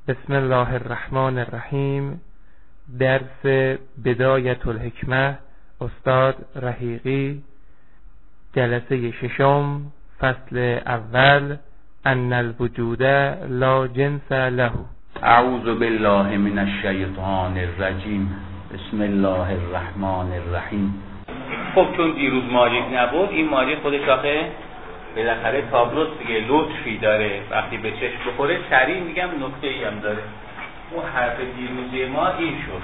بسم الله الرحمن الرحیم. درس بدایت الحکمه، استاد رحیقی، جلسه ششم، فصل اول. ان الوجود لا جنس له. اعوذ بالله من الشیطان الرجیم. بسم الله الرحمن الرحیم. خب چون دیروز ماجیک نبود، این ماجیک خودش آخه بالاخره تابلوس دیگه، لطفی داره، وقتی به چشم بخوره سریع میگم نکته‌ای هم داره. اون حرف دیروزی ما این شد: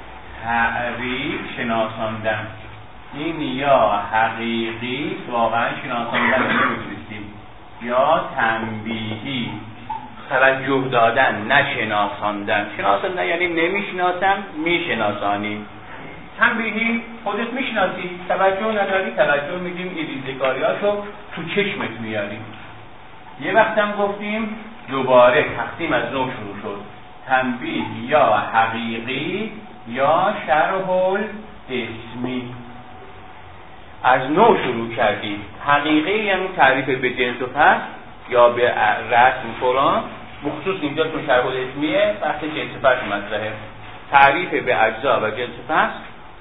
تعریف شناساندن. این یا حقیقی واقعا شناساندن نمی‌دونستیم، یا تنبیهی توجه دادن، نشناساندن. شناساندن یعنی نمیشناسم، میشناسانیم. تنبیهی خودت میشناسی، توجه نداری، توجه میدیم، این ریزکاریاشو تو چشمت میاریم. یه وقتم گفتیم دوباره تقسیم از نوع شروع شد: تنبیه یا حقیقی یا شرح الاسمی. از نوع شروع کردیم. حقیقی یعنی تعریف به جنس و پس یا به رسم فلان، بخصوص اینجا تو شرح الاسمیه بحث جنس و پس مطرحه. تعریف به اجزا و جنس و پس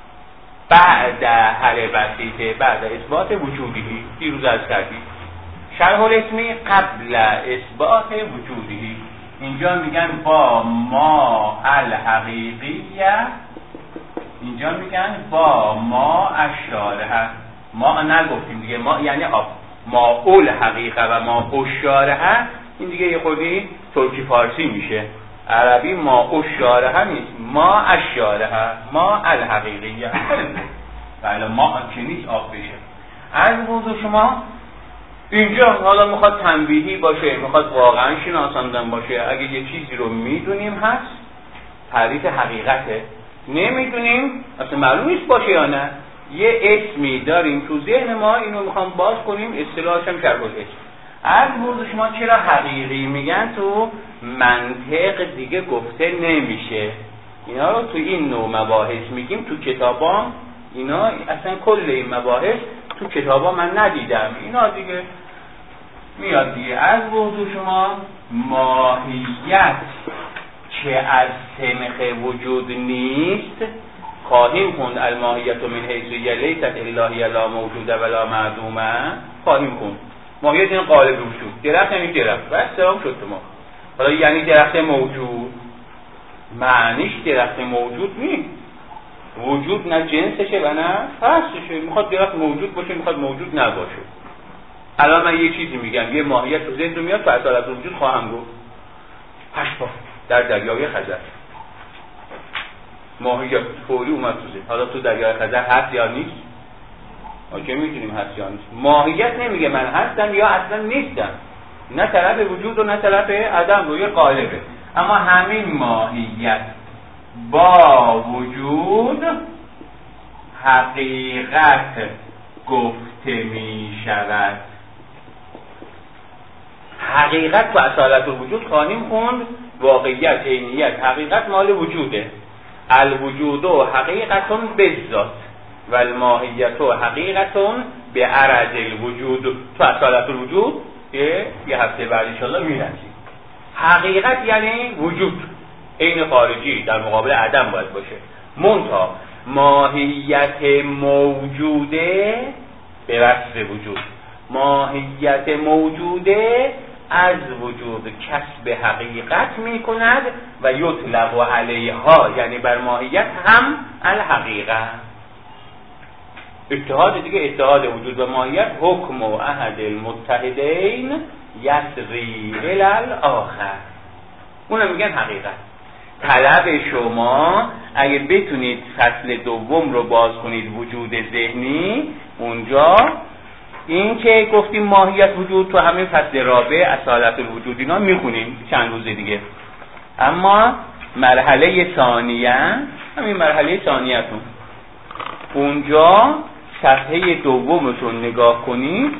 بعد هر بسیطه، بعد اثبات وجودی. دیروز از کردیم شرح الاسمی قبل اثبات وجودی. اینجا میگن با ما الحقیقیه، اینجا میگن با ما الشارحه. ما نگفتیم دیگه، ما یعنی ما اول حقیقه و ما الشارحه. این دیگه یه خودی ترکی فارسی میشه. عربی ما الشارحه نیست، ما الشارحه، ما الحقیقیه. بله ما که نیست آب بشه. از موضوع شما اینجا حالا میخواد تنبیهی باشه، میخواد واقعا شناساندن باشه. اگه یه چیزی رو میدونیم هست، تعریف حقیقته. نمیدونیم اصلا معلوم نیست باشه یا نه. یه اسمی داریم تو ذهن ما، اینو میخوام باز کنیم، اصطلاحش هم شرح الاسم. از موضوع شما چرا حقیقی میگن تو منطق دیگه گفته نمیشه. اینا رو تو این نوع مباحث میگیم تو کتابا. اینا اصلا کل این مباحث تو کتابا من ندیدم. اینا دیگه میاد دیگه. از موضوع شما ماهیت که از سنخ وجود نیست خواهیم خوند. الماهیت من حیث لیست الهی لا موجوده ولا معدومه. خواهیم خوند ماهیت این قالب وجود. درخت یعنی درخت و سلام شد ما. حالا یعنی درخت موجود، معنیش درخت موجود نیست. وجود نه جنسشه و نه فصلشه. میخواد درخت موجود باشه، میخواد موجود نباشه. الان من یه چیزی میگم، یه ماهیت تو ذهن میاد، فردا از وجود خواهم گفت. پشپا در دریای خزر ماهیت فوری اومد تو ذهن. حالا تو دریای خزر هست یا نیست؟ ما که میدونیم هست یا نیست. ماهیت نمیگه من هستم یا اصلا نیستم. نه طرف وجود و نه طرف عدم، روی قالبه. اما همین ماهیت با وجود حقیقت گفته می شود. حقیقت و اصالت الوجود خواهیم خوند. واقعیت، عینیت، حقیقت مال وجوده. الوجود و حقیقتون بالذات و الماهیت و حقیقتون به عرض الوجود. تو اصالت الوجود یه هفته بعد انشاءالله میرسیم. حقیقت یعنی وجود، عین خارجی در مقابل عدم باید باشه. منتها ماهیت موجوده به وصف وجود. ماهیت موجوده از وجود کسب حقیقت می کند و یطلق علیها، یعنی بر ماهیت هم الحقیقه. اتحاد دیگه، اتحاد وجود و ماهیت. حکم و احد المتحدین یسری الی الاخر. اونم میگن حقیقت. طلب شما اگه بتونید فصل دوم رو باز کنید، وجود ذهنی، اونجا این که گفتیم ماهیت وجود، تو همین فصل رابع اصالت الوجود اینا میخونیم چند روز دیگه. اما مرحله ثانیه، همین مرحله ثانیه‌تون، اونجا صفحه دومتون نگاه کنید،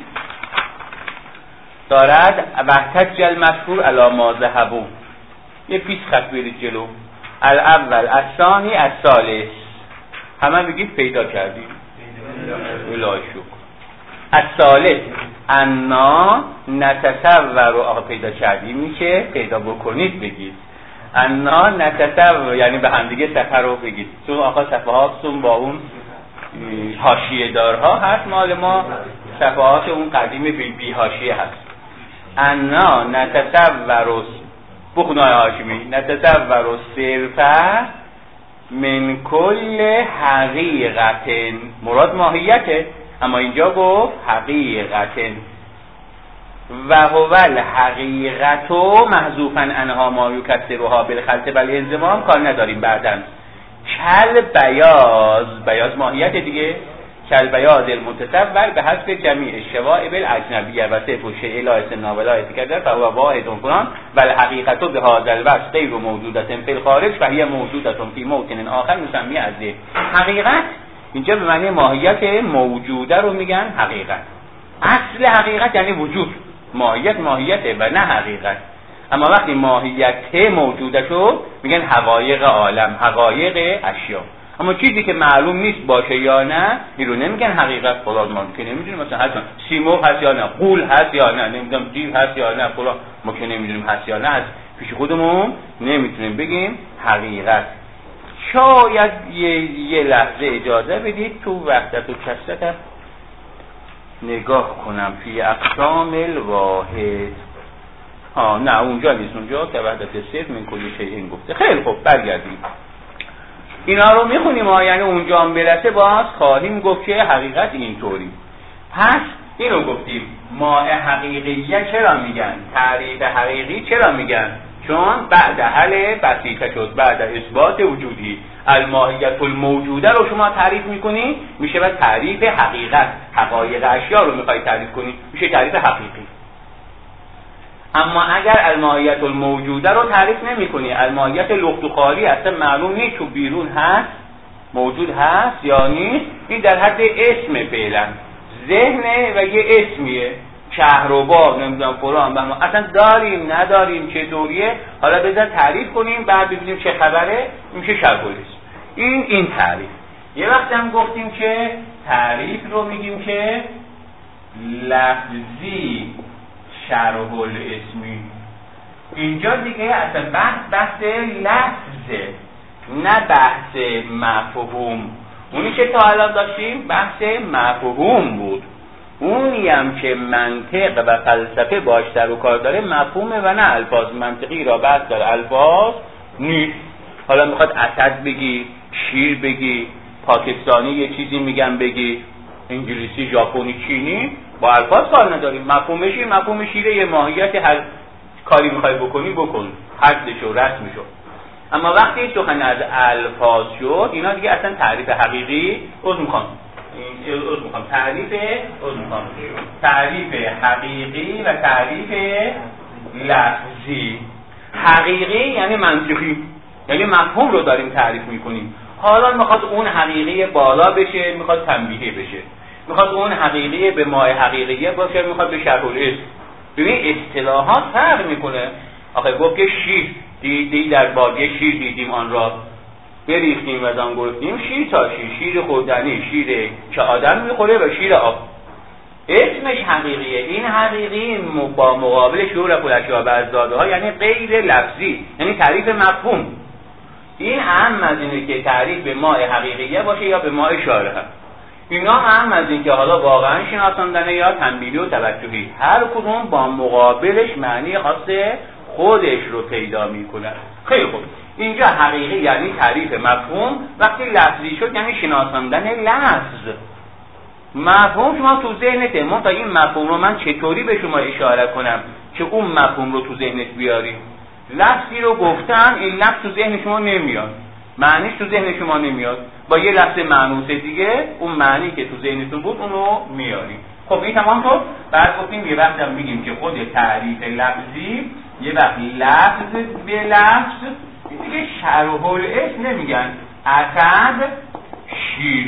دارد وحتج المذکور علی ما ذهبوا. یه پیش خط برید جلو. الاول، الثانی، الثالث. همه بگید پیدا کردیم. الهی شکر. الثالث انا نتصور. آقا پیدا کردیم میشه پیدا بکنید بگید. انا نتصور یعنی به هم دیگه صفحه رو بگید، چون آقا صفحاتون با اون حاشیه دارها هست، مال ما صفحات اون قدیم بی حاشیه هست. انا نتصور بخونای هاشمی نتصور صرفه من کل حقیقت، مراد ماهیته، اما اینجا گفت حقیقت و هو الحقیقت محذوفا عنها ما یکسرها بالخلط والانضمام، کار نداریم بعداً. کل بیاض ماهیت دیگه، کل بیاض المتصور به حسب جمیع شوائب الاجنبیه و صرف و شیء لا اسمنا ولا اتکدر فهو واحد فلان و الحقیقت به هذا الوصف غیر موجودة فی الخارج و هی موجودة فی موطن آخر نسمی از حقیقت. اینجا به معنی ماهیت موجوده رو میگن حقیقت. اصل حقیقت یعنی وجود، ماهیته و نه حقیقت. اما وقتی ماهیت موجوده شد میگن حقایق عالم، حقایق اشیا. اما چیزی که معلوم نیست باشه یا نه این رو نمیگن حقیقت. فلان ما که نمیدونیم مثلا هست سیمرغ هست یا نه، غول هست یا نه، نمیدونم دیو هست یا نه، فلان ما که نمیدونیم هست یا نه، از پیش خودمون نمیتونیم بگیم حقیقت. شاید یه لحظه اجازه بدید تو وحدت و کثرت نگاه کنم فی اقسام الواحد. نه اونجا نیست، اونجا که وحدت صرف من کل شیء گفته. خیلی خوب برگردیم اینا رو میخونیم یعنی اونجا هم برسه باز خواهیم گفت که حقیقت اینطوری. پس اینو گفتیم ماء حقیقیه چرا میگن، تعریف حقیقی چرا میگن؟ چون بعد حل بسیطه شد، بعد اثبات وجودی الماهیت الموجوده رو شما تعریف میکنی میشه بعد تعریف حقیقت، حقایق اشیا رو میخوای تعریف کنی میشه تعریف حقیقی. اما اگر الماهیت الموجوده رو تعریف نمی کنی، الماهیت لخت و خالی اصلا معلوم نیست تو بیرون هست موجود هست یا نیست، این در حد اسم فعلا ذهنه و یه اسمیه، شهر و باغ نمیدونم فلان بما اصلا داریم نداریم چه دوریه، حالا بذار تعریف کنیم بعد ببینیم چه خبره، میشه شرح الاسم. این تعریف. یه وقت هم گفتیم که تعریف رو میگیم که لفظی شرح الاسمی. اینجا دیگه اصلا بحث لفظه نه بحث مفهوم. اونی که تا الان داشتیم بحث مفهوم بود، اونی هم که منطق و فلسفه باش سر و کار داره مفهومه و نه الفاظ. منطقی را بحث داره، الفاظ نیست. حالا میخواد اسد بگی، شیر بگی، پاکستانی یه چیزی میگن بگی، انگلیسی، ژاپنی، چینی، با الفاظ کار نداریم. مفهوم شیره یه ماهیت، هر کاری میخوای بکنی بکن، حدش و رسمش. اما وقتی سخن از الفاظ شد اینا دیگه اصلا تعریف حقیقی تعریف حقیقی و تعریف لفظی. حقیقی یعنی منطقی، یعنی مفهوم رو داریم تعریف میکنیم. حالا میخواد اون حقیقی بالا بشه، میخواد تنبیهی بشه، میخواد اون حقیقی به ماء حقیقیه باشه، میخواد به شرح الاسم. ببین اصطلاحات فرق میکنه. آخه گفت که شیر دیدی در بادیه شیر دیدیم آن را بریختیم و از آن گرفتیم شیر تا شیر خوردنی، شیر که آدم میخوره و شیر آب. اسمش حقیقیه. این حقیقی با مقابل شعور خودشیا و ازداده ها یعنی غیر لفظی، یعنی تعریف مفهوم. این اهم از اینه که تعریف به ماء حقیقیه باشه یا به ماء شارحه. اینا هم از این که حالا واقعا شناساندنه یا تنبیهی و توجهی، هر کدوم با مقابلش معنی خاص خودش رو پیدا میکنه. خیلی خوب. اینجا حقیقی یعنی تعریف مفهوم، وقتی لفظی شد یعنی شناساندن لفظ. مفهوم شما تو ذهنته، من تا این مفهوم رو من چطوری به شما اشاره کنم که اون مفهوم رو تو ذهنت بیاری؟ لفظی رو گفتن این لفظ تو ذهن شما نمیاد، معنیش تو ذهن شما نمیاد، با یه لفظ معنوس دیگه اون معنی که تو ذهنتون بود اونو میاری. خب این تمام شد. بعد گفتیم یه وقت هم میگیم که خود تعریف لفظی یه وقت لفظ به لفظ دیگه شرح الاسم نمیگن. اسد شیر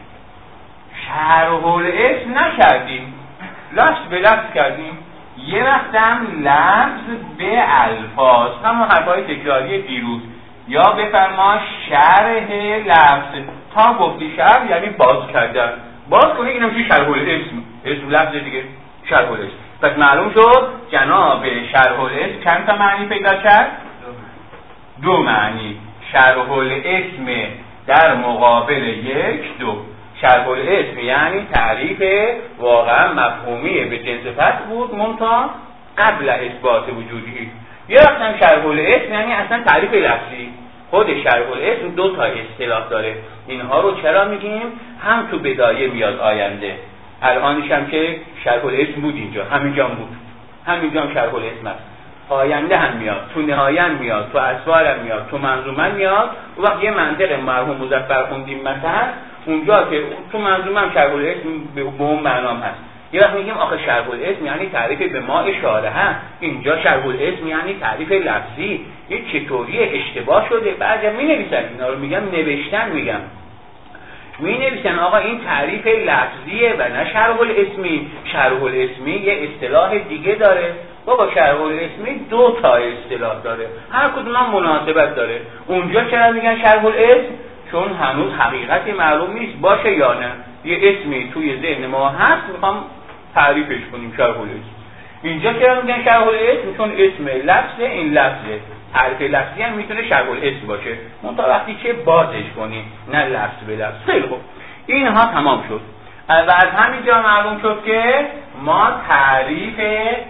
شرح الاسم نکردیم، لفظ به لفظ کردیم. یه وقت هم لفظ به الفاظ، همون حرفای تکراری دیروز. یا بفرما شرح لفظ، تا گفتی شرح یعنی باز کردن، باز کنی اینم چی شرح الاسم، اسم لفظ دیگه شرح الاسم. پس معلوم شد جناب شرح الاسم چند تا معنی پیدا کرد؟ دو معنی، شرح الاسم در مقابل یک، دو. شرح الاسم یعنی تعریف واقعا مفهومی به جنس فصل بود منتها قبل اثبات وجودی. یا اصلا شرح الاسم یعنی اصلا تعریف لفظی. خود شرح الاسم دو تا اصطلاح داره. اینها رو چرا میگیم؟ هم تو بدایه میاد آینده، الانش هم که شرح الاسم بود اینجا، همینجا بود، همینجا هم شرح الاسم است. آینده هم میاد، تو نهایه هم میاد، تو اسوار هم میاد، تو منظومه هم میاد. و وقت یه منطق مرحوم مظفر خوندیم مثلا اونجا که تو منظومه هم شرح الاسم به اون معنام هست. یه وقت میگیم آخه شرح الاسم یعنی تعریف به ما اشاره ها، اینجا شرح الاسم یعنی تعریف لفظی. این چطوری اشتباه شده؟ بعضی می نویسن اینا رو، میگم نوشتن، میگم می نویسن آقا این تعریف لفظیه و نه شرح الاسمی. شرح الاسمی یه اصطلاح دیگه داره. بابا شرح الاسمی دو تا اصطلاح داره، هر کدوم هم مناسبت داره. اونجا چرا میگن شرح الاسم؟ چون هنوز حقیقتی معلوم نیست باشه یا نه، یه اسمی توی ذهن ما هست میخوام تعریفش کنیم، شرح الاسم. اینجا چرا میگن شرح الاسم؟ چون اسم لفظه، این لفظه، تعریف لفظی هم میتونه شرح الاسم باشه منتها وقتی که بازش کنیم، نه لفظ به لفظ. خیلی خوب، اینها تمام شد و از همینجا معلوم شد که ما تعریف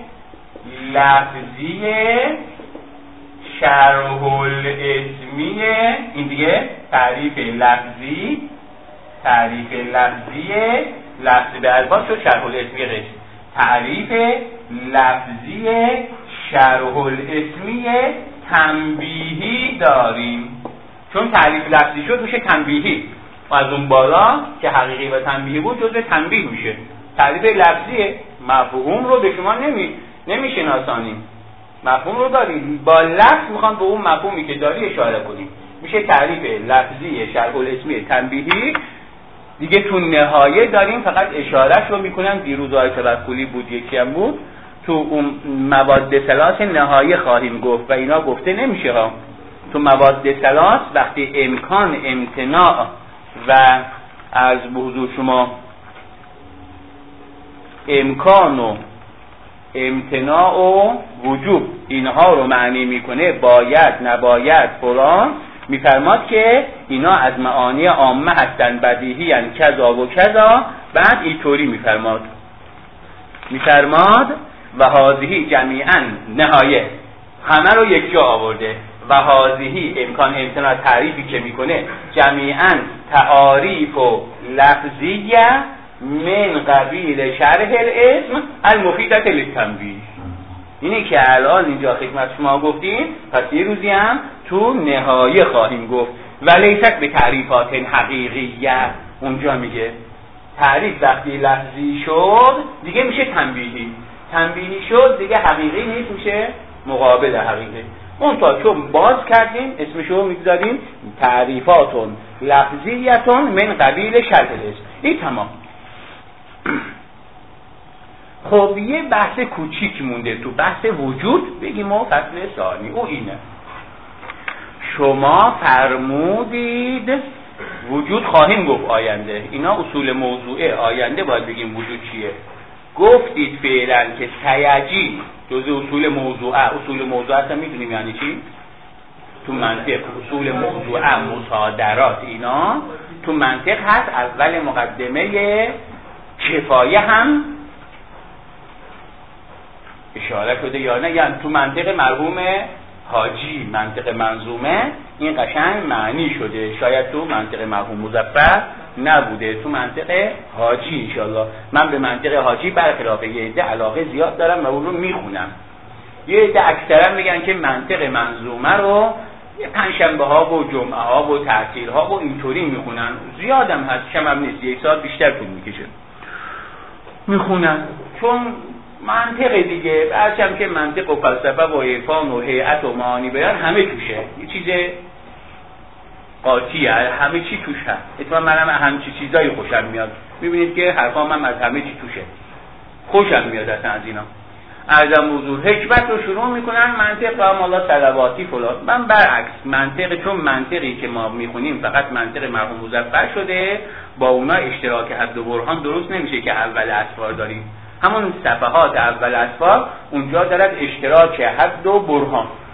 لفظی شرح الاسمی، این دیگه تعریف لفظی لفظ به الفاظ شد، شرح الاسمی غیر. تعریف لفظی شرح الاسمی تنبیهی داریم. چون تعریف لفظی شد میشه تنبیهی و از اون بالا که حقیقی و تنبیهی بود جزء تنبیه میشه. تعریف لفظی مفهوم رو به شما نمیشناسانیم، مفهوم رو داریم، با لفظ میخوام به اون مفهومی که داری اشاره کنیم، میشه تعریف لفظی شرح الاسمی تنبیهی. دیگه تو نهایه داریم فقط اشارهش رو میکنم، دیروز آیه توکلی بود، یکی هم بود، تو اون مواد ثلاث نهایه خواهیم گفت و اینا گفته نمیشه ها. تو مواد ثلاث وقتی امکان، امتناع و از به حضور شما امکان و امتناع و وجوب اینها رو معنی میکنه، باید، نباید، فلان، میفرماد که اینا از معانی عامه هستن، بدیهی یعنی کذا و کذا. بعد اینطوری میفرماد و هذه جمیعا، نهایه همه رو یک جا آورده، و هذه امکان امتناع تعریفی که میکنه جمیعا تعاریف و لفظیه من قبیل شرح الاسم المفیدة للتنبیه. اینی که الان اینجا خدمت شما گفتیم، پس یه روزی هم تو نهایه خواهیم گفت. و لیست به تعریفات حقیقیه، اونجا میگه تعریف وقتی لفظی شد دیگه میشه تنبیهی شد دیگه حقیقی نیست، میشه مقابل حقیقی. اون تا چون باز کردیم اسمشو میگذاریم تعریفاتون لفظیتون من قبیل شرح الاسم. این تمام. خب یه بحث کوچیک مونده تو بحث وجود، بگیم و فصل ثانی او اینه. شما فرمودید وجود خواهیم گفت آینده، اینا اصول موضوعه، آینده باید بگیم وجود چیه. گفتید فعلا که سیجی جزء اصول موضوعه. اصول موضوعه اصلا میدونیم یعنی چی؟ تو منطق اصول موضوعه، مصادرات، اینا تو منطق هست. اول مقدمه کفایه هم اشاره شده یا نه، یعنی تو منطق مرحوم حاجی، منطق منظومه، این قشنگ معنی شده. شاید تو منطق مرحوم مظفر نبوده، تو منطق حاجی انشالله. من به منطق حاجی برخلاف یه عده علاقه زیاد دارم و اون رو میخونم. یه عده اکثرا میگن که منطق منظومه رو پنجشنبه ها و جمعه ها و تعطیل ها و اینطوری میخونن. زیادم هست، کم هم نیست، یک ساعت بیشتر طول میکشه میخونن. چون منطق دیگه، برچم که منطق و فلسفه و عرفان و هیئت و معانی بیان همه توشه، یه چیز قاطیه، همه چی توش هست. اتفاقا منم همچی چیزایی خوشم میاد. میبینید که حرفام هم از همه چی توشه، خوشم میاد اصلا از اینا. ارزم حضور حکمت رو شروع میکنن منطق و مالا صلواتی فلان. من برعکس منطق، چون منطقی که ما میخونیم فقط منطق مرحوم مظفر شده، با اونا اشتراک حد و برهان درست نمیشه که اول اسفار داریم. همون صفحات اول اسفار اونجا دارد اشتراک حد و برهان.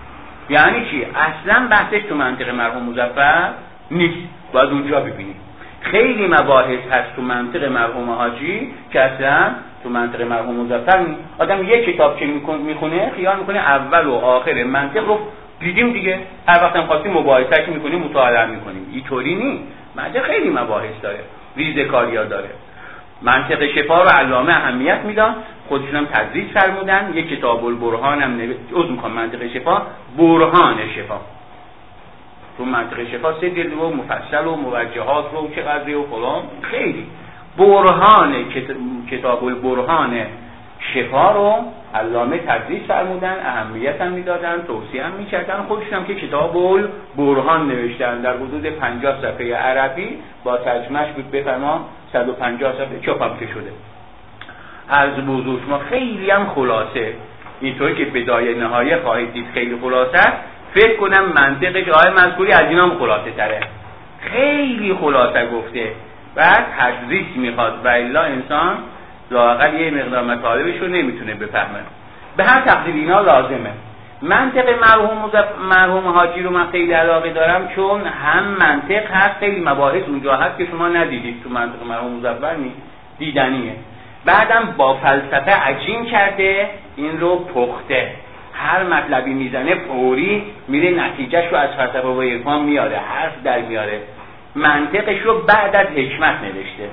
یعنی چی؟ اصلا بحثش تو منطق مرحوم مظفر نیست، باید اونجا ببینیم. خیلی مباحث هست تو منطق مرحوم حاجی که اصلا تو منطق مرحوم مظفر نیست. آدم یک کتاب که میخونه خیال میکنه اول و آخر منطق رو دیدیم دیگه، هر وقت هم خواستیم مباحثه میکنیم مطالعه میکنیم. اینطوری نیست، منطق خیلی مباحث داره، ریزکاری‌ها داره. منطق شفا رو علامه اهمیت میدن، خودشون هم تدریس فرمودن. یک کتاب البرهان هم منطق شفا، برهان شفا. تو منطق شفا 3 جلد و مفصل و موجهات رو چقدر و فلان، خیلی برهان کتاب البرهان شفا رو علامه تدریس فرمودن، اهمیت هم میدادن، توصیه هم میکردن. خودشون هم که کتاب البرهان نوشتن در حدود 50 صفحه عربی با ترجمهش بود بفرما 150 صفحه چاپ که شده. از بزرگ شما خیلی هم خلاصه، اینطوری که بدایه نهایه خواهید دید خیلی خلاصه. فکر کنم منطقش آقای مذکوری از اینا هم خلاصه تره، خیلی خلاصه گفته. بعد تدریس میخواد و الا انسان لااقل یه مقدار مطالبش رو نمیتونه بفهمه. به هر تقدیر اینا لازمه. منطق مرحوم حاجی رو من خیلی علاقه دارم، چون هم منطق هست، خیلی مباحث اونجا هست که شما ندیدید تو منطق مرحوم مظفر نیست، دیدنیه. بعدم با فلسفه عجین کرده، این رو پخته، هر مطلبی میزنه فوری میره نتیجهش رو از فلسفه و عرفان میاره، حرف در میاره. منطقش رو بعد از حکمت نوشته.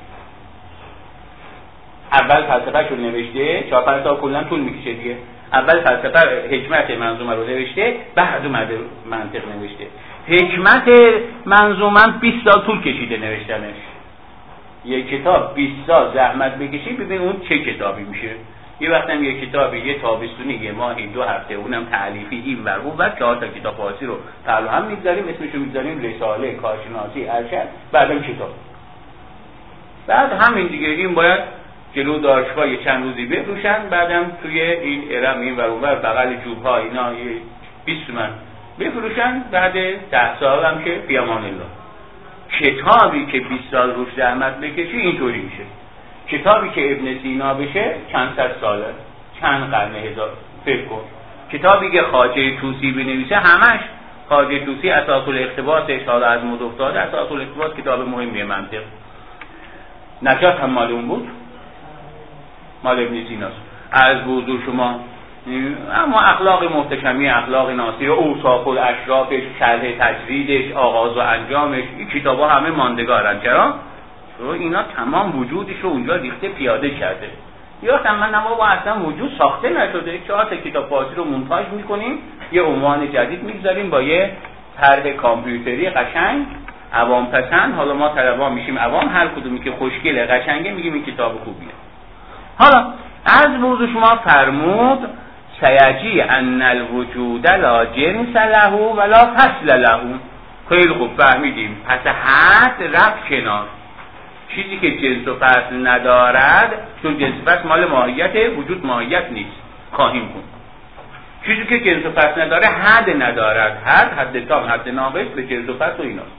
اول فلسفه‌ش رو نوشته، 4-5 سال کلا طول میکشه دیگه. اول فلسفه حکمت منظومه رو نوشته، بعد اومده منطق نوشته. حکمت منظومه 20 سال طول کشیده نوشتنش. یک کتاب 20 سال زحمت بکشی ببین اون چه کتابی میشه. یه وقت هم یه کتابی، یه تابستونی، یه ماهی، 2 هفته، اونم تألیفی این ور اون ور 4 تا کتاب فارسی رو پهلو هم میذاریم، اسمش رو میذاریم رساله کارشناسی ارشد، بعدم کتاب. بعد همین دیگه این باید جلو دانشگاه یه چند روزی بفروشن، بعدم توی این ارم این ور اون ور بغل جوب‌ها اینا یه 20 تومن بفروشن، بعد 10 سال هم که فی امان الله. کتابی که 20 سال روش زحمت بکشی اینطوری میشه. کتابی که ابن سینا بشه چند صد ساله، چند قرن، هزار. فکر کن کتابی که خواجه طوسی بنویسه، همش خواجه طوسی اساس الاقتباسش حالا از مد افتاده، اساس الاقتباس کتاب مهمیه منطق. نجات هم مال اون بود، مال ابن سیناست. از بزرگ شما اما اخلاق محتشمی، اخلاق ناصری، اوصاف الاشرافش، شرح تجریدش، آغاز و انجامش، این کتابا همه ماندگارن. چرا؟ اینا تمام وجودش رو اونجا ریخته پیاده کرده. یا من با اصلا وجود ساخته نشده، 4 تا کتاب فارسی رو مونتاژ میکنیم، یه عنوان جدید میگذاریم با یه طرح کامپیوتری قشنگ عوام پسند. حالا ما طلبا میشیم عوام، هر کدومی که خوشگله قشنگه میگیم این کتاب خوبیه. حالا از موضوع شما فرمود سیجی ان الوجود لا جنس له ولا فصل له. خیلی خوب فهمیدیم، پس حد رفت کنار. چیزی که جنس و فصل ندارد، چون جنس و فصل مال ماهیت وجود، ماهیت نیست، خواهیم کن. چیزی که جنس و فصل نداره حد ندارد، حد تام، حد ناقص به جنس و فصل و ایناست.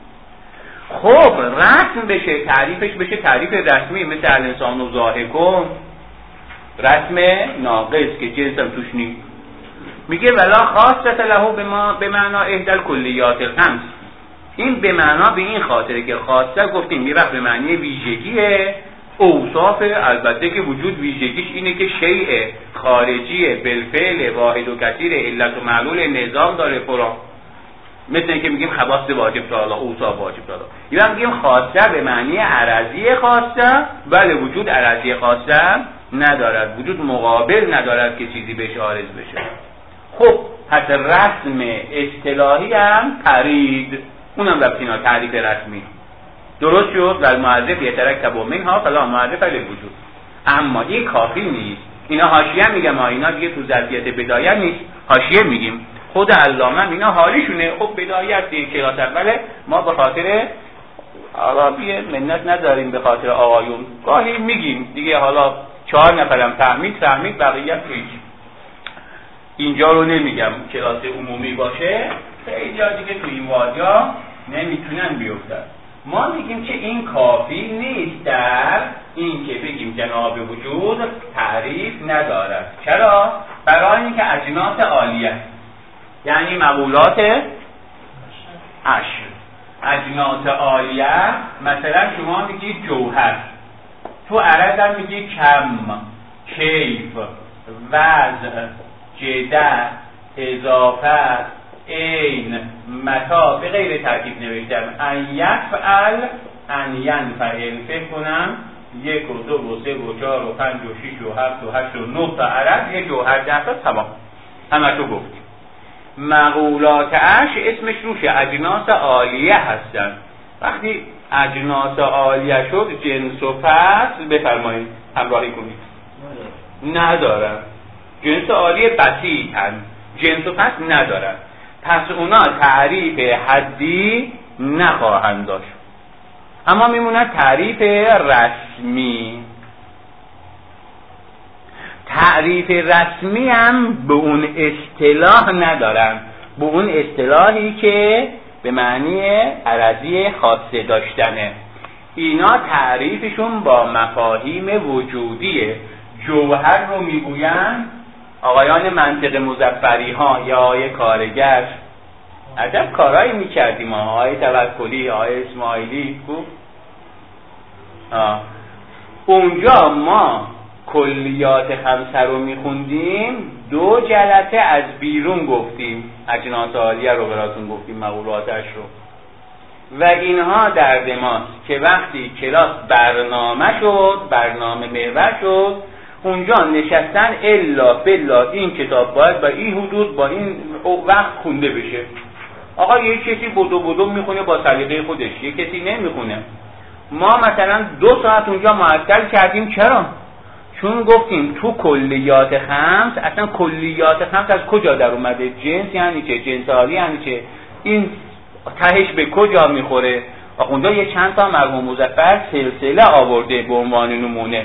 خب رسم بشه، تعریفش بشه تعریف رسمی، مثل الانسان و ضاحکون، رسم ناقص که جنس هم توش نیست. میگه ولا خاصة له به معنا احدى الکلیات الخمس. این به معنا به این خاطره که خاصه گفتیم یه وقت به معنی ویژگیه، اوصاف، البته که وجود ویژگیش اینه که شیء خارجیه، بالفعل، واحد و کثیر، علت و معلول، نظام داره فلان. مثل اینکه میگیم خواص واجب تعالی، اوصاف واجب تعالی. یا میگیم خاصه به معنی عرضی خاصه، بله وجود عرضی خاصه ندارد، وجود مقابل ندارد که چیزی بهش عارض بشه. خب حتی رسم اصطلاحی هم پرید، اونم رفتینا تعریف رسمی درست شد. و المعرف یترکب منها فلا معرف للوجود. اما این کافی نیست. اینا حاشیه میگم، اینا دیگه تو ظرفیت بدایت نیست، حاشیه میگیم. خود علامه اینا حالیشونه. خب بدایت دیگه کلاس اوله، ما به خاطر عربی منت نداریم، به خاطر آقایون گاهی میگیم دیگه. حالا 4 نفرم فهمید بقیه هیچ. اینجا رو نمیگم کلاس عمومی باشه، خیلی جا دیگه تو این وادیا نمیتونن بیفتن. ما میگیم که این کافی نیست در این که بگیم جناب وجود تعریف ندارد. چرا؟ برای اینکه اجناس عالیه. یعنی مقولات عشر. اجناس عالیه مثلا شما میگید جوهر، تو عرض هم میگید کم، کیف، وضع، جده، اضافه، عین، متا، به غیر ترکیب نوشتم. ان یفعل، ان ینفعل. فکر کنم 1 و 2 و 3 و 4 و 5 و 6 و 7 و 8 و 9 تا عرض یه جوهر 10 تا تمام. همه تو گفتیم. مقولات عشر اسمش روشه، اجناس عالیه هستن. وقتی اجناس عالیه شد جنس و فصل بفرمایید همراهی کنید. ندارن. جنس عالیه بسیطن، جنس و فصل ندارن. پس اونا تعریف حدی نخواهند داشت، اما میمونه تعریف رسمی. تعریف رسمی هم به اون اصطلاح ندارن، به اون اصطلاحی که به معنی عرضی خاصه داشتنه. اینا تعریفشون با مفاهیم وجودیه. جوهر رو میگوین آقایان منطق مظفری ها یا آقای کارگر. عجب کارایی میکردیم آقای توکلی، آقای اسماعیلی کو. اونجا ما کلیات خمسه رو میخوندیم، 2 جلسه از بیرون گفتیم، اجناس عالیه رو براتون گفتیم، مقولاتش رو، و اینها درد ماست که وقتی کلاس برنامه شد، برنامه محور شد، اونجا نشستن الا بلا این کتاب باید با این حدود با این وقت خونده بشه. آقا یه کسی بدو میخونه با سلیقه خودش، یه کسی نمیخونه. ما مثلا 2 ساعت اونجا معطل کردیم. چرا؟ چون گفتیم تو کلیات خمس، اصلا کلیات خمس از کجا در اومده؟ جنس یعنی چه؟ جنس عالی یعنی چه؟ این تهش به کجا میخوره؟ اونجا یه چند تا مرحوم مظفر سلسله آورده به عنوان نمونه.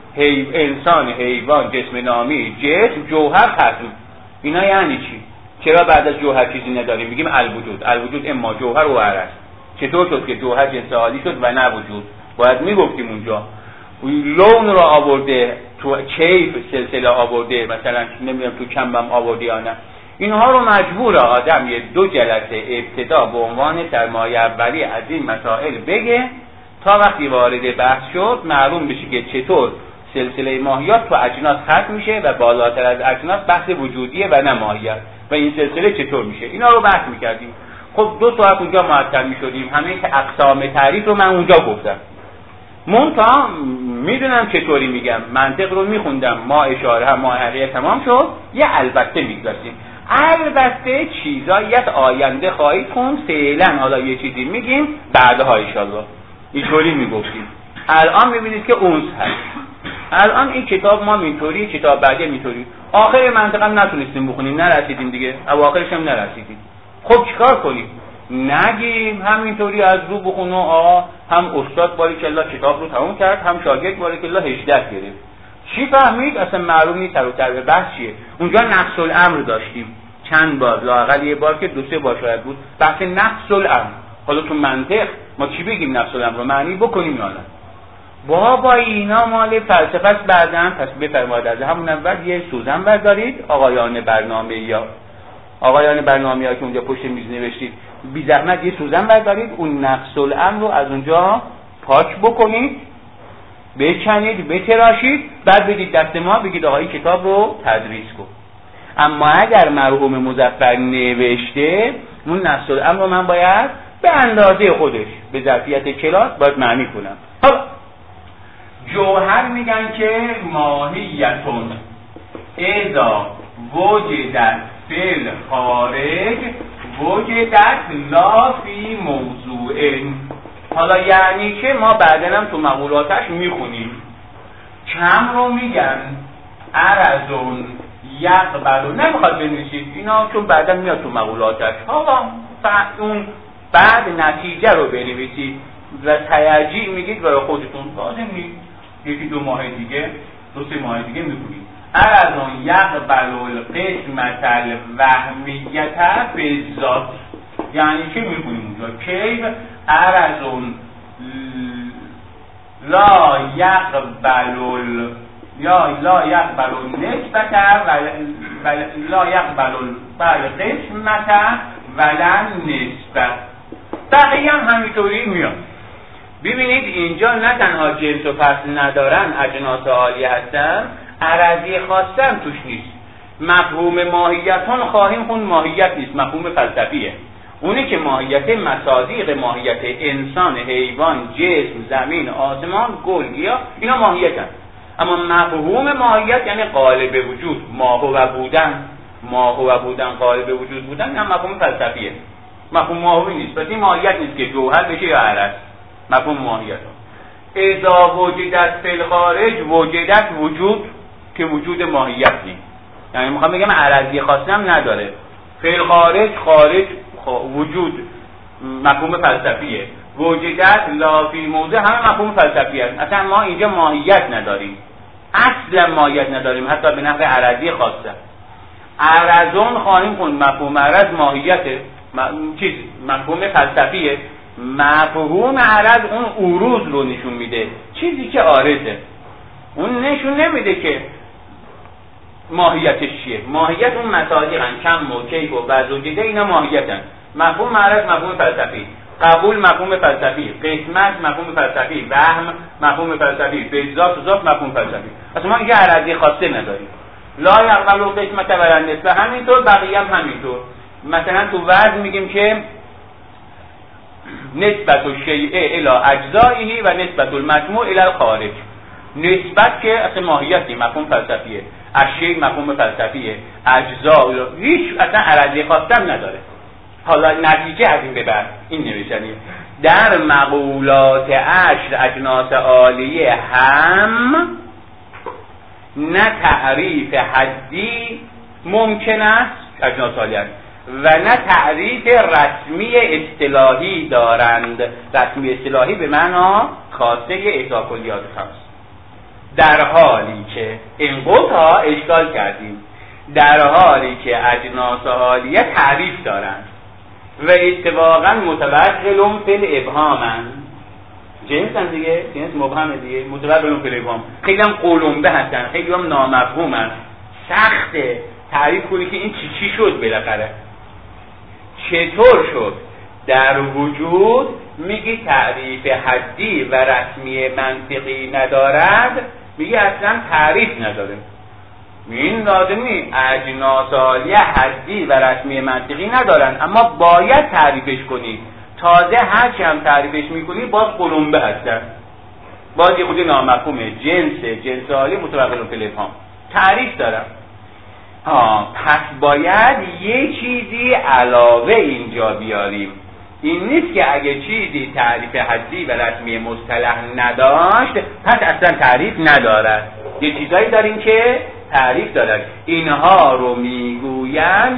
انسان، حیوان، جسم نامی، جسم، جوهر، ختم. اینا یعنی چی؟ چرا بعد از جوهر چیزی نداریم؟ میگیم الوجود. الوجود اما جوهر و عرض. چطور شد که جوهر جنس عالی شد و نه وجود؟ باید میگفتیم اونجا لون رو آورده، تو کیف سلسله آورده، مثلا نمیدونم تو کمبم آورده یا نه. اینها رو مجبور آدم یه 2 جلسه ابتدا به عنوان سرمایه اولی از این مسائل بگه تا وقتی وارد بحث شد معلوم بشه که چطور سلسله ماهیات تو اجناس ختم میشه و بالاتر از اجناس بحث وجودیه و نه ماهیت، و این سلسله چطور میشه. اینا رو بحث میکردیم. خب 2 ساعت اونجا معطل میشدیم. همه اقسام تعریف رو من اونجا گفتم. منتها میدونم چطوری میگم، منطق رو میخوندم، ما اشاره هم ما حقیقت تمام شد، یه البته میگذاشتیم. البته چیزاییت آینده خواهید خوند، فعلا حالا یه چیزی میگیم، بعدها انشالله اینطوری میگفتیم. الان میبینید که اونس هست. الان این کتاب ما اینطوری، کتاب بعدی اینطوری. آخر منطقه هم نتونستیم بخونیم، نرسیدیم دیگه، اواخرش هم نرسیدیم. خب چیکار کنیم؟ نگیم همینطوری از رو بخونو. آقا هم استاد باریکلا کتاب رو تموم کرد، هم شاگرد باریکلا 18 گرفت. چی فهمید؟ اصلا معلوم نیست سر و ته بحث چیه. اونجا نقص الامر داشتیم چند بار، لااقل یه بار که 2-3 بار شاید بود، بحث نقص الامر. حالا تو منطق ما چی بگیم نقص الامر رو معنی بکنیم یا نه؟ بابا اینا مال فلسفه است. بعدن پس بفرمایید از همون اول یه سوزن بردارید آقایان برنامه‌ها که اونجا پشت میز نوشتید، بی زحمت یه سوزن بردارید، اون نقص الامر رو از اونجا پاک بکنید، بکنید، بتراشید، بعد بدید دست ما، بگید آقا این کتاب رو تدریس کن. اما اگر مرحوم مظفر نوشته، اون نقص الامر رو من باید به اندازه خودش به ظرفیت کلاس باید معنی کنم. حالا جوهر میگن که ماهیتون اذا وجدت فی الخارج وجدت لا فی موضوع. حالا یعنی که ما بعدن هم تو مقولاتش میخونیم. کم رو میگن عرضون یقبلون، نمیخواد بنویسید اینا چون بعدن میاد تو مقولاتش. آقا اون بعد نتیجه رو بنویسید و تیجیع میگید برای خودتون، لازم نیست. 1-2 ماه دیگه 2-3 ماه دیگه میکنید. عرضون یقبل القسمت الوهمیت بالذات. یعنی چه میکنیم اونجا؟ کیف عرضون لا یقبل نسبت و لا یقبل بله قسمت ولن نسبت، بقیه هم همینطوری میاد. ببینید اینجا نه تنها جنس و فصل ندارن، اجناس عالیه هستن، عرضی خاصه هم توش نیست. مفهوم ماهیتون خواهیم خون ماهیت نیست، مفهوم فلسفیه. اونی که ماهیت مصادیق، ماهیت انسان، حیوان، جسم، زمین، آسمان، گل، گیاه، اینا ماهیتن. اما مفهوم ماهیت یعنی قالب وجود، ماهو بودن، ماهو بودن، قالب وجود بودن، این هم مفهوم فلسفیه. مفهوم ماهوی نیست. پس این ماهیت نیست که جوهر بشه یا عرض. مفهوم ماهیت اذا وجدت فی الخارج وجدت وجود که وجود ماهیت نیست. یعنی میخوام بگم عرضی خاصی هم نداره. فی الخارج خارج وجود مفهوم فلسفیه. وجدت لا فی موضع همه مفهوم فلسفی است. اصلا ما اینجا ماهیت نداریم، اصلا ماهیت نداریم، حتی به نحو عرضی خاصه. عرضون خواهیم خوند مفهوم عرض ماهیته، مفهوم فلسفیه. مفهوم عرض اون عروض رو نشون میده، چیزی که عارضه. اون نشون نمیده که ماهیتش چیه. ماهیت اون مصادیقن، کم و کیف و وضع و جده، اینا ماهیتن. مفهوم عرض مفهوم فلسفی، قبول مفهوم فلسفی، قسمت مفهوم فلسفی، وهم مفهوم فلسفی، به ذات و ذات مفهوم فلسفی. اصلا ما اینجا عرضی خاصه نداریم. لا یقبل قسمت ولا نسبت، همینطور بقیه هم همینطور. مثلا تو وزن میگیم که نسبت الشیء الی اجزائه و نسبت المجموع الی الخارج. نسبت که اصلا ماهیت نیست، مفهوم فلسفیه. اشیاء مفهوم فلسفیه، اجزا هیچ اصلا عرضی خاصی نداره. حالا نتیجه از این به بعد این نوشتنیه در مقولات عشر اجناس عالیه هم نه تعریف حدی ممکن است اجناس عالیه و نه تعریف رسمی اصطلاحی دارند. رسمی اصطلاحی به معنا خاصه احصاء کلیات خاص. در حالی که این قطعا اشکال کردیم، در حالی که اجناس عالیه تعریف دارند و اتفاقا متوغلون فی الابهامند. جنس هم دیگه، جنس مبهم دیگه، متوغلون فی الابهام. خیلی هم قلمبه هستن، خیلی هم نامفهوم هست. سخته تعریف کنی که این چی شد بالاخره، چطور شد. در وجود میگی تعریف حدی و رسمی منطقی ندارد، میگی اصلا تعریف نداره. این لازمی اجناس عالیه حدی و رسمی منطقی ندارن، اما باید تعریفش کنی. تازه هر چی هم تعریفش میکنی باز قلمبه هستن، باز یه خودی نامفهومه. جنس عالی متوغل فی الابهام تعریف دارن. پس باید یه چیزی علاوه اینجا بیاریم. این نیست که اگه چیزی تعریف حدی و رسمی مصطلح نداشت پس اصلا تعریف ندارد. یه چیزایی داریم که تعریف دارد. اینها رو میگویند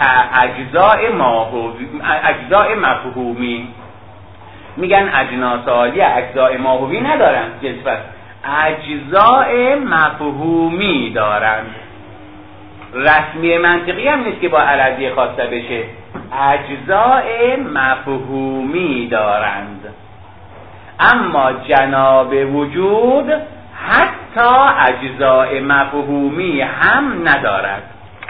اجزاء مفهومی. میگن اجناس عالیه اجزاء ماهوی ندارن، جنس اجزاء مفهومی دارند. رسمی منطقی هم نیست که با عرضی خاصه بشه، اجزاء مفهومی دارند. اما جناب وجود حتی اجزاء مفهومی هم ندارد.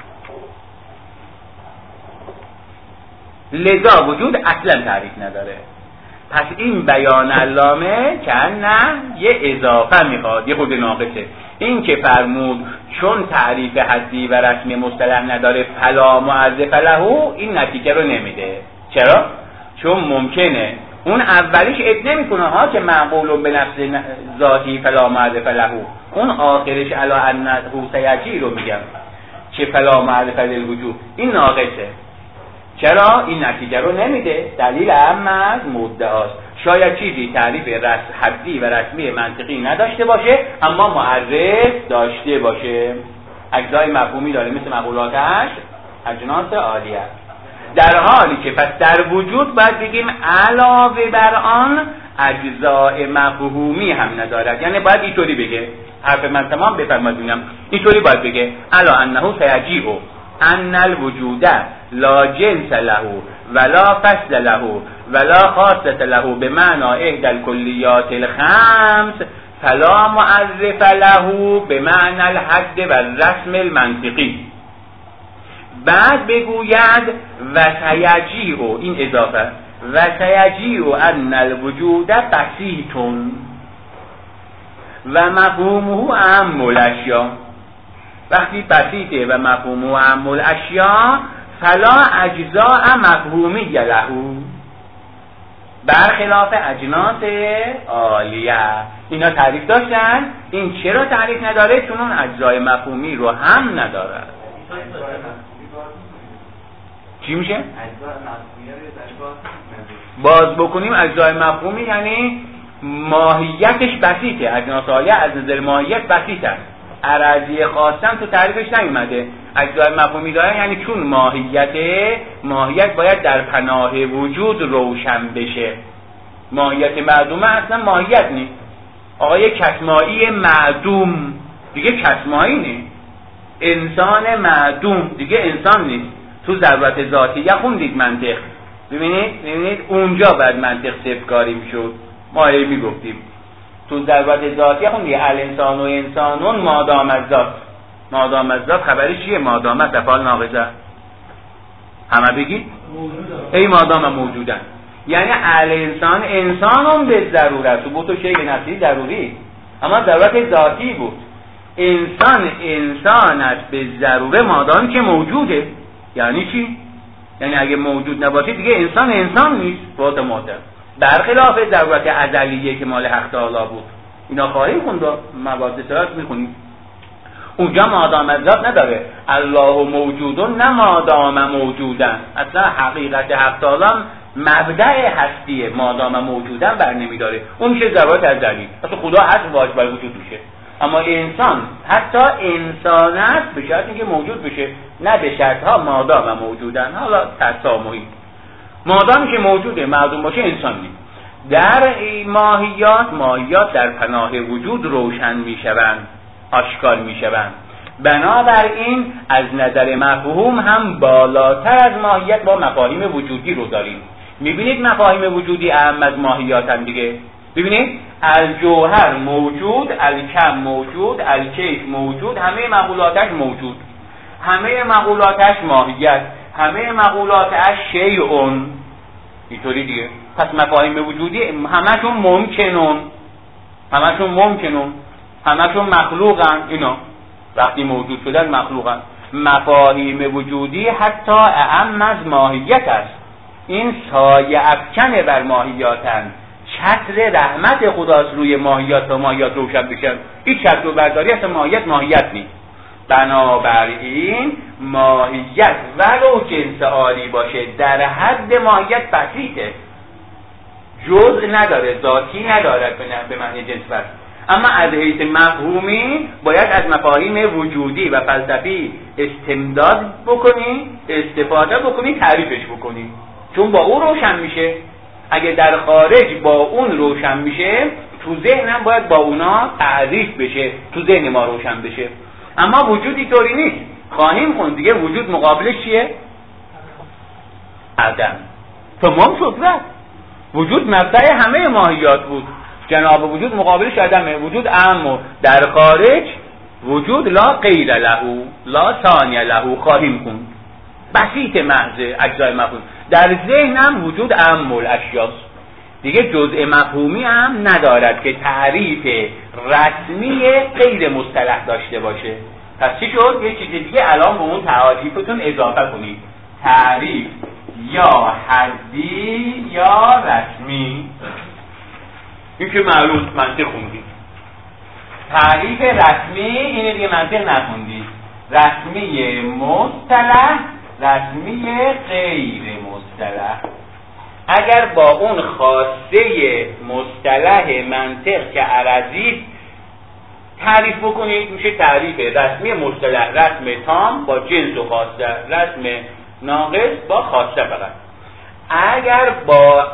لذا وجود اصلا تعریف نداره. پس این بیان علامه که نه یه اضافه میخواد، یه خود ناقصه. این که فرمود چون تعریف حدی و رسمی مصطلح نداره فلا معرف له، این نتیجه رو نمیده. چرا؟ چون ممکنه اون اولیش اد نمیکنه ها که معقول به نفس ذاتی فلا معرف له، اون آخرش علی انه سیجی رو میگم که فلا معرف للوجود، این ناقصه. چرا؟ این نتیجه رو نمیده. دلیل اهم از مدعاست. شاید چیزی تعریف حدی و رسمی منطقی نداشته باشه اما معرف داشته باشه. اجزای مفهومی داره مثل مقولاتش اجناس عالیه. در حالی که پس در وجود باید بگیم علاوه بر آن اجزای مفهومی هم ندارد. یعنی باید اینطوری بگه، حرف من تمام بفرمایید، اینطوری باید بگه الا انه سیجیء ان الوجود لا جنس له ولا فصل له ولا خاصة له بمعنى احدى الكليات الخمس فلا معرف له بمعنى الحد والرسم المنطقي. بعد بگوید و سیجیع، این اضافه، و سیجیع ان الوجود بسیط و مفهومه اهم الاشیاء. وقتی بسیطه و مفهومه اهم الاشیاء فلا اجزاء مفهومیه له، برخلاف اجناس عالیه. اینا تعریف داشتن، این چرا تعریف نداره؟ چون اون اجزای مفهومی رو هم نداره. چی میشه؟ باز بکنیم اجزای مفهومی یعنی ماهیتش بسیطه، اجناس عالیه از نظر ماهیت بسیطه، عرضی خاصم تو تعریفش نیومده. اجزای مفهومی داره یعنی چون ماهیت باید در پناه وجود روشن بشه. ماهیت معدومه اصلا ماهیت نیست. آقای کسمایی معدوم دیگه کسمایی نیست. انسان معدوم دیگه انسان نیست. تو ضرورت ذاتیه خوندید منطق، ببینید اونجا باید منطق صفرکاری میشد. ما میگفتیم تو ضرورت ذاتیه خوندید الانسان و انسانون مادام از ذات خبرش چیه؟ مادام از افعال ناقصه. همه بگید ای مادام موجودن، یعنی الانسان انسانون به ضرورت، تو بود تو شیء نفسی ضروری، اما ضرورت ذاتی بود. انسان است به ضروره مادام که موجوده. یعنی چی؟ یعنی اگه موجود نباشه دیگه انسان نیست. فوت محترم، برخلاف ضرورت ازلیه که مال حق تعالی بود. اینا خواهیم خوند، مواد سرات میخونیم. اونجا مادام از ذات نداره. الله موجودون نه مادام موجودن. اصلا حقیقت حق تعالی مبدأ هستیه، مادام موجودن بر نمیداره. اون میشه ضرورت ازلی. اصلا خدا هست واجب بر وجود میشه. اما انسان حتی انسان است به شرط اینکه موجود بشه، نه به شرط ها مادام موجودن. حالا تسامحی مادام که موجوده معدوم باشه انسان نیست. در ماهیات در پناه وجود روشن میشوند، آشکار میشوند. بنابراین از نظر مفهوم هم بالاتر از ماهیت با مفاهیم وجودی رو داریم. میبینید مفاهیم وجودی اهم از ماهیات هم دیگه. ببینید الجوهر موجود، الکم موجود، الکیف موجود، همه مقولاتش موجود، همه مقولاتش ماهیت، همه مقولاتش شیئون. اینطوری دیگه. پس مفاهیم وجودی همشون ممکنون، همشون مخلوقن. اینا وقتی موجود شدن مخلوقن. مفاهیم وجودی حتی اعم از ماهیت است. این سایه افکنه بر ماهیاتن. چتر رحمت خداست روی ماهیات تا ماهیات روشن بشن. این چتر رو برداری اصلا ماهیت نیست. بنابراین ماهیت ولو جنس عالی باشه در حد ماهیت بسیطه، جزء نداره، ذاتی نداره به معنی جنس بس. اما از حیث مفهومی باید از مفاهیم وجودی و فلسفی استمداد بکنی، استفاده بکنی، تعریفش بکنی، چون با اون روشن میشه. اگه در خارج با اون روشن میشه، تو ذهنم باید با اونا تعریف بشه، تو ذهن ما روشن بشه. اما وجودی طوری نیست. خواهیم خوند دیگه. وجود مقابلش چیه؟ عدم. تمام شد رفت. وجود مبدأ همه ماهیات بود. جناب وجود مقابلش عدمه. وجود اما در خارج وجود لا غیر له لا ثانی له. خواهیم خوند بسیط محض اجزای مفهوم. در ذهنم وجود اهم الاشیاست دیگه. جزء مفهومی هم ندارد که تعریف رسمی غیر مصطلح داشته باشه. پس چی شد؟ یه چیز دیگه الان به اون تعریفتون اضافه کنید. تعریف یا حدی یا رسمی. این که معلوم منطق خوندید. تعریف رسمی اینه دیگه، منطق نخوندید. رسمی مصطلح، رسمی غیر مصطلح. اگر با اون خاصه مصطلح منطق که عرضی تعریف بکنید میشه تعریف رسمی مصطلح. رسم تام با جنس و خاصه، رسم ناقص با خاصه فقط. اگر با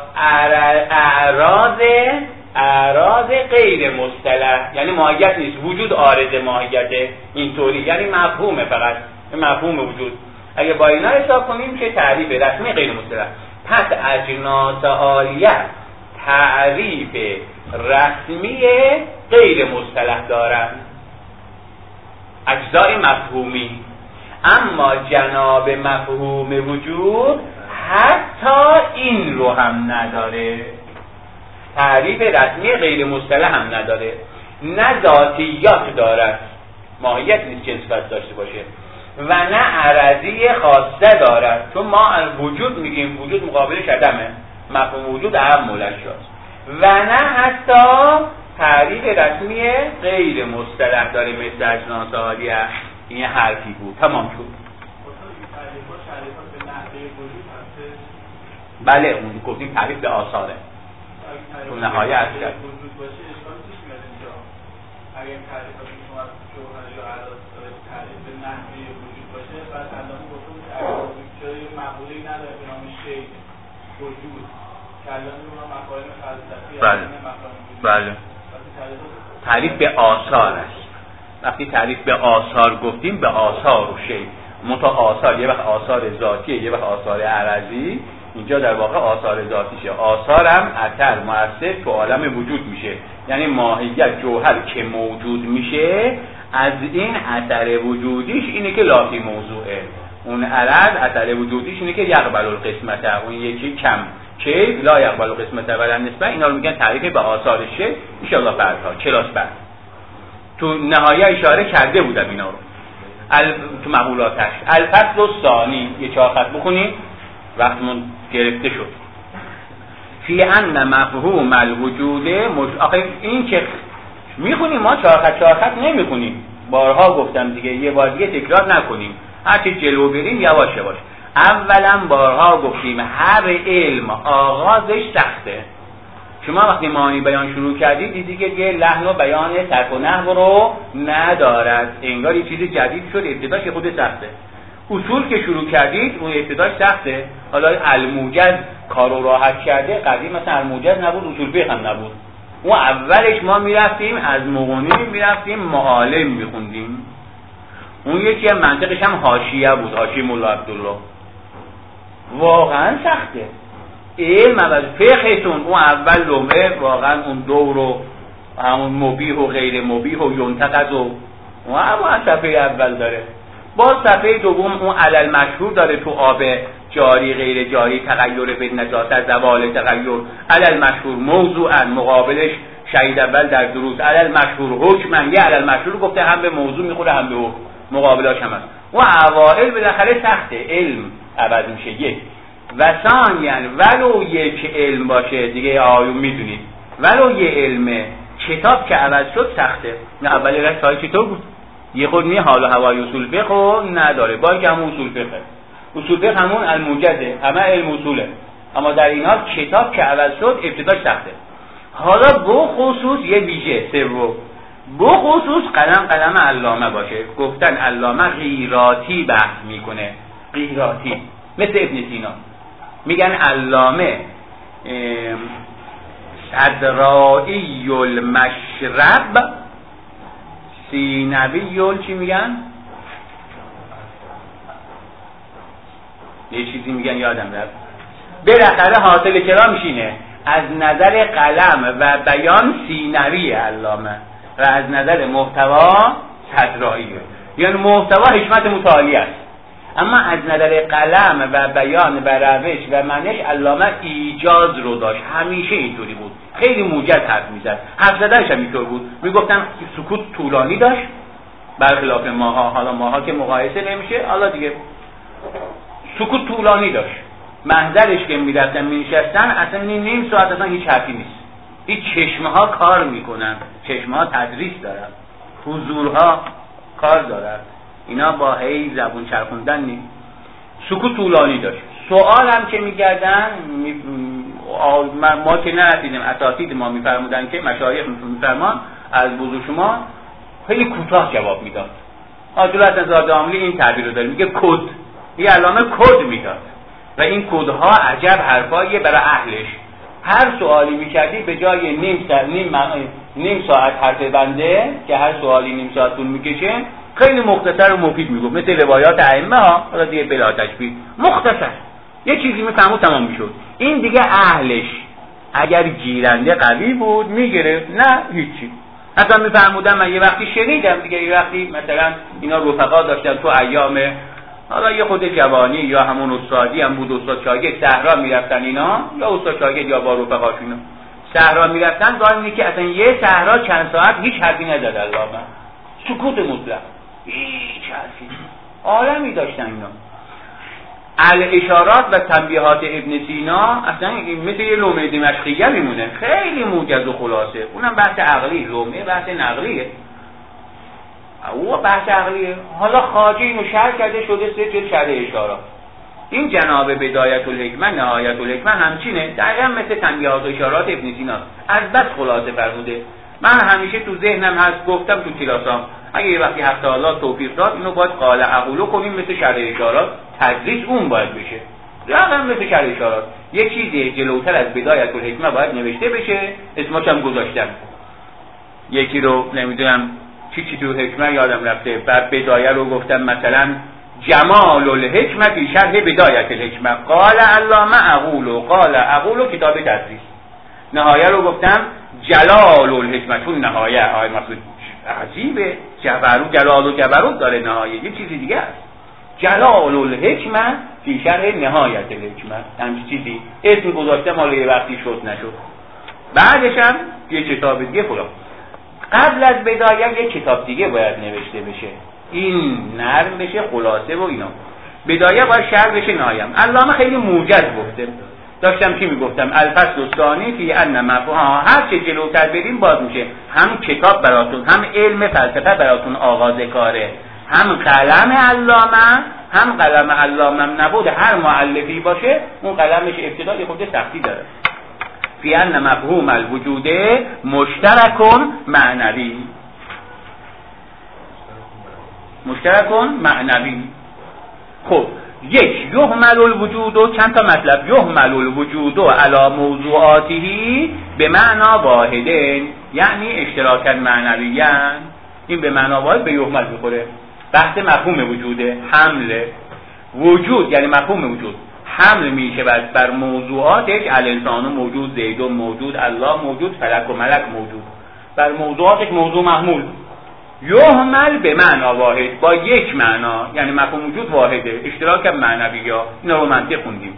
اعراض غیر مصطلح، یعنی ماهیت نیست، وجود عارض ماهیته، اینطوری یعنی مفهومه، فقط مفهوم وجود. اگه با اینا حساب کنیم که تعریف رسمی غیر مصطلح. پس اجناس عالیه تعریف رسمی غیر مصطلح دارن، اجزای مفهومی. اما جناب مفهوم وجود حتی این رو هم نداره، تعریف رسمی غیر مصطلح هم نداره، نه ذاتیات دارد، ماهیت نیست که صفت داشته باشه، و نه عرضی خاصه دارد. چون ما وجود میگیم، وجود مقابلش عدمه، مفهوم وجود اهم ملشاست، و نه حتی تعریف رسمی غیر مصطلح داره مثل اجناس عالیه. این حرفی بود، تمام شد. بله اون گفتیم تعریف به آثاره تو نهایت هست کرد. اگر تعریف از شما جوهر یا عدد تعریف به نحوه وجود باشه، بعد علامه گفتم که اگر جای مقوله نداره به نام شی وجود که علامه رو مفاهیم فلسفی بله تعریف به آثار است. وقتی تعریف به آثار گفتیم به آثار و شی، منتها آثار یه وقت آثار ذاتیه یه وقت آثار عرضی. اینجا در واقع آثار ذاتیشه. آثار هم اثر مؤثر تو عالم وجود میشه، یعنی ماهیت جوهر که موجود میشه از این اثر وجودیش اینه که لاقی موضوعه. اون عرض اثر وجودیش اینه که یقبل القسمته، اون یکی کم که لا یقبل القسمته ولا نسبه. اینا رو میگن تعریف به آثارشه. ان شاء الله بعدا کلاس بعد تو نهایه اشاره کرده بودم اینا رو تو مقولاتش. الفصل الثانی یه 4 خط بخونیم وقتمون گرفته شد. فی ان مفهوم الوجود آخه این که میخونیم ما 4 خط نمیخونیم. بارها گفتم دیگه، یه بار دیگه تکرار نکنیم، هرچی جلو بریم یواش یواش. اولا بارها گفتیم هر علم آغازش سخته. شما وقتی معانی بیان شروع کردید دیدی که یه لحن و بیان صرف و نحو رو ندارد، انگار یه چیز جدید شد، ابتداش خود سخته. اصول که شروع کردید اون ابتداش سخته. حالا الموجز کارو راحت کرده، قدیم مثلا الموجز نبود، اصول فقه هم نبود. اون اولش ما میرفتیم از مغنی میرفتیم معالم میخوندیم. اون یکی هم منطقش هم حاشیه بود، حاشیه مولا عبدالله. واقعا سخته. علم اول فقهتون اون اول لومه واقعا اون دور و همون مبیح و غیر مبیح و ینتقض و اون صفحه اول داره. باز صفحه دوم اون علل مشهور داره تو آب جاری غیر جاری، تغییر به نجاست، زوال تغییر، علل مشهور موضوعا مقابلش شهید اول در دروس، علل مشهور حکمن. یه علل مشهور گفته هم به موضوع میخوره هم به حکم، مقابلاش هم هست. اون اوائل بالاخره سخته، علم عوض میشه. یک و ثانیاً ولو یک علم باشه دیگه آیون میدونید، ولو یه علم کتاب که عوض شد سخته. نه اول رسای چطور بود؟ یه خود می حال و هوای اصول فقه نداره، باید که همون اصول فقه. اصول فقه همون الموجزه، همه علم اصوله، اما در این حال کتاب که عوض شد ابتداش سخته. حالا بو خصوص یه ویژه سوم، بو خصوص قلم علامه باشه. گفتن علامه غیراتی بحث میکنه، غیراتی مثل ابن سینا. میگن علامه صدرائی المشرب، سینوی چی میگن؟ یه چیزی میگن یادم رفت. بالاخره حاصل کلامش اینه از نظر قلم و بیان سینوی علامه و از نظر محتوا صدرائیه. یعنی محتوا حکمت متعالی است، اما از نظر قلم و بیان و روش و منش علامه ایجاز رو داشت. همیشه اینطوری بود، خیلی موجز حرف میزد. حرف زدنش هم اینطور بود، میگفتن سکوت طولانی داشت برخلاف ماها. حالا ماها که مقایسه نمیشه، حالا دیگه سکوت طولانی داشت. محضرش که میرفتن مینشستن اصلا نیم ساعت اصلا هیچ حرفی نیست. این چشمه ها کار میکنن، چشمه ها تدریس دارن، حضورها کار دارن، اینا با هی زبون چرخوندن نیست. سکوت طولانی داشت. سوال هم که میگردن ما که نرسیدیم، اساتید ما میفرمودن که مشایخ میفرمان از بزرگ شما خیلی کوتاه جواب میداد. آجور حسن زاده عاملی این تعبیر رو داره، میگه کد، یه علامه کد میداد و این کدها عجب حرفاییه برای اهلش. هر سوالی میکردی به جای نیم ساعت حرف بنده که هر سوالی نیم ساعت طول میکشه، خیلی مختصر و مفید میگفت، مثل روایات ائمه ها. حالا دیگه بلا تشبیه مختصر یه چیزی میفهمون تمام میشد. این دیگه اهلش اگر گیرنده قوی بود میگرفت، نه هیچی. اصلا میفهمودم. من یه وقتی شنیدم دیگه، یه وقتی مثلا اینا رفقا داشتن تو ایام حالا یه خود جوانی یا همون استادی هم بود، استاد شاگرد صحرا میرفتن اینا، یا استاد شاگرد یا با رفقاش اینا صحرا میرفتن، گاهی که اصلا یه صحرا چند ساعت هیچ حرفی نزد علامه، سکوت مطلق، هیچ حرفی، عالمی داشتن اینا. الاشارات و تنبیهات ابن سینا اصلا مثل یه لومه دمشقیه میمونه، خیلی موجز و خلاصه، اونم بحث عقلی، لومه بحث نقلیه، او بحث عقلیه. حالا خواجه اینو شرح کرده شده 3 جلد شرح اشارات. این جناب بدایت الحکمه نهایت الحکمه همچینه، دقیقا مثل تنبیهات و اشارات ابن سینا، از بس خلاصه فرموده. من همیشه تو ذهنم هست، گفتم تو کلاسام اگه یه وقتی حق تعالی توفیق داد اینو باید قال اقولو کنیم مثل شرح اشارات، تدریس اون باید بشه، دقیقا مثل شرح اشارات. یک چیزی جلوتر از بدایت الحکمه باید نوشته بشه، اسمش هم گذاشتم. یکی رو نمیدونم چی تو حکمه یادم رفته، بعد بدایه رو گفتم مثلا جمال الحکمه فی شرح بدایت الحکمه، قال علامه اقولو کتاب تدریس. نهایه رو گفتم جلال الحکمه، چون نهایه آقای مسعود عجیبه، جلال و جبروت داره، نهایه یه چیزی دیگه است. جلال الحکمه فی شرح نهایت الحکمه، همچین چیزی اسم گذاشتم، حالا یه وقتی شد نشد. بعدش هم یه کتاب دیگه فلان. قبل از بدایه یک کتاب دیگه باید نوشته بشه، این نرم بشه، خلاصه و اینا. بدایه باید شرح بشه، نهایه. علامه خیلی موجز گفته. داشتم چی میگفتم؟ الفصل الثانی فی ان مفهوم، هر چه جلوتر بریم باز میشه، هم کتاب براتون، هم علم فلسفه براتون آغاز کاره، هم قلم علامه، هم قلم علامه نبود هر مؤلفی باشه اون قلمش ابتدای خود سختی داره. فی ان مفهوم الوجود مشترکون معنوی، مشترکون معنوی. خب یک یحمل الوجود و چند تا مطلب، یحمل الوجود و علی موضوعاته به معنا واحدن، یعنی اشتراکا معنویان. این به معنا واحد به یحمل میخوره، بحث مفهوم وجوده. حمل وجود یعنی مفهوم وجود، حمل میشه بر موضوعاتش، الانسان موجود، زید موجود، الله موجود، فلک و ملک موجود، بر موضوعاتش موضوع محمول. یحمل به معنا واحد، با یک معنا، یعنی مفهوم وجود واحده، اشتراک معنوی ها. اینا رو منطق خوندیم.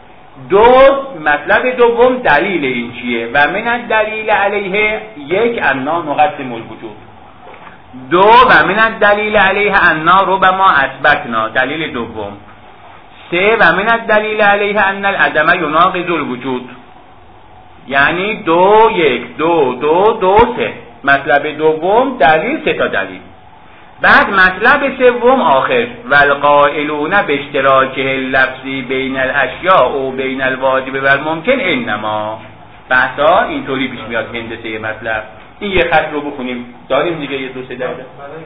مطلب دوم دلیل این چیه؟ و من الدلیل علیه یک انا نقسم الوجود. و من الدلیل علیه انا ربما اثبتنا، دلیل دوم. 3 و من الدلیل علیه ان العدم یناقض الوجود، یعنی 2 1 2 3. مطلب دوم دلیل، 3 تا دلیل. بعد مطلب سوم آخر، والقائلون به اشتراک لفظی بین الاشیاء و بین الواجب و الممکن انما. بحثا اینطوری پیش میاد، هندسه مطلب. این یه خط رو بخونیم، داریم دیگه یه 2-3 دقیقه.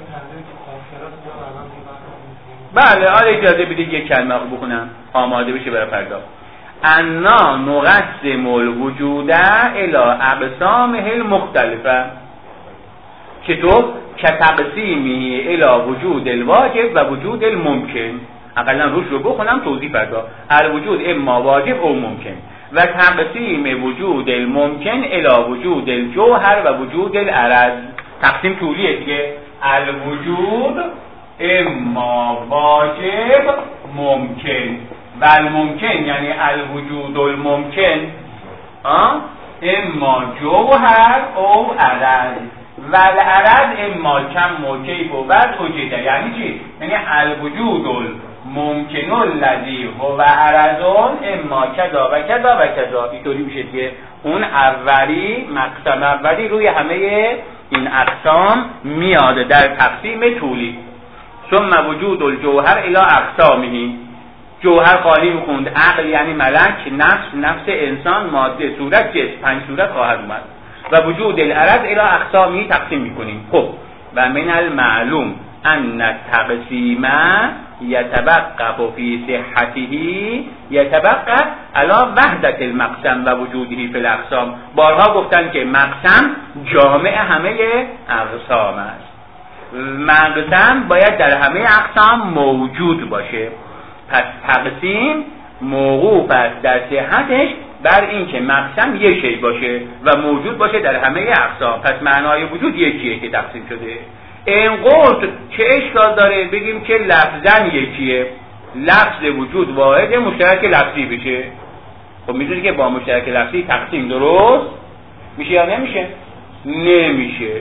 بله حالا اجازه بدید یک کلمه رو بخونم آماده بشه برای فردا. انا نقسم الوجود الی اقسامه المختلفه، چطور؟ که تقسیمی الی وجود الواجب و وجود الممکن. اقلا روش رو بخونم توضیح فردا. الوجود اما واجب او ممکن، و تقسیم وجود الممکن الی وجود الجوهر و وجود العرض. تقسیم طولیه دیگه، الوجود اما واجب ممکن و الممکن یعنی الوجود الممکن اما جوهر او عرض و العرض اما کم موکیف و بعد وجوده. یعنی چی؟ یعنی الوجود الممکن الذی هو عرضون اما کذا و کذا و کذا. اینطوری میشه که اون اولی مقسم اولی روی همه این اقسام میاد در تقسیم طولی. ثم وجود الجوهر الی اقسامه، جوهر خالی میخوند، عقل یعنی ملک، نفس انسان، ماده، صورت، جسم، 5 صورت خواهد اومد. و وجود العرض الی اقسامه تقسیم میکنیم. خب و من المعلوم ان التقسیم یتوقف فی صحته یتوقف علی وحدت المقسم و وجوده فی الاقسام. بارها گفتن که مقسم جامع همه اقسام است، مقسم باید در همه اقسام موجود باشه. پس تقسیم موقوف است در صحتش بر این که مقسم یک شی باشه و موجود باشه در همه اقسام. پس معنای وجود یکیه که تقسیم شده. این قول چه اشکال داره بگیم که لفظاً یکیه؟ لفظ وجود واحد مشترک لفظی بشه. خب میدونی که با مشترک لفظی تقسیم درست میشه یا نمیشه؟ نمیشه.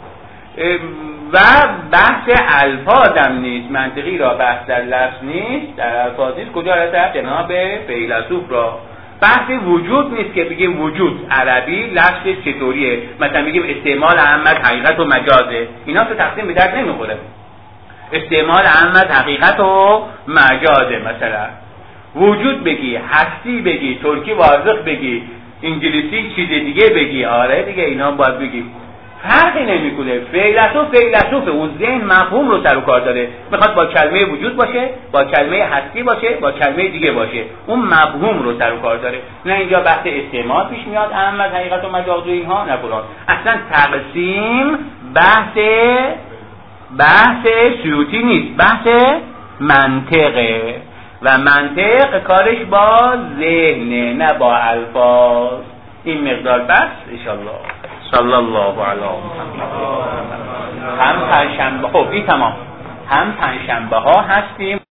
و بحث الفاظ هم نیست، منطقی را بحث در لفظ نیست، در الفاظ نیست. کجا رسد جناب فیلسوف را بحث وجود نیست که بگیم وجود عربی لفظ چطوریه، مثلا بگیم استعمال احمد حقیقت و مجازه، اینا تو تقسیم به درد نمیخوره. استعمال احمد حقیقت و مجازه، مثلا وجود بگی، هستی بگی، ترکی وارزق بگی، انگلیسی چیز دیگه بگی، آره دیگه اینا باید بگی، فرقی نمیکنه. فیلسوف اون ذهن مفهوم رو سر و کار داره، میخواد با کلمه وجود باشه، با کلمه هستی باشه، با کلمه دیگه باشه، اون مفهوم رو سر و کار داره. نه اینجا بحث استعمال پیش میاد، احمد حقیقت و مجاز و اینها نکنن. اصلا تقسیم بحث سیوطی نیست، بحث منطقه و منطق کارش با ذهنه نه با الفاظ. این مقدار بس انشالله. صلی الله علی محمد. هم پنجشنبه، خب این تمام، هم پنجشنبه ها هستیم.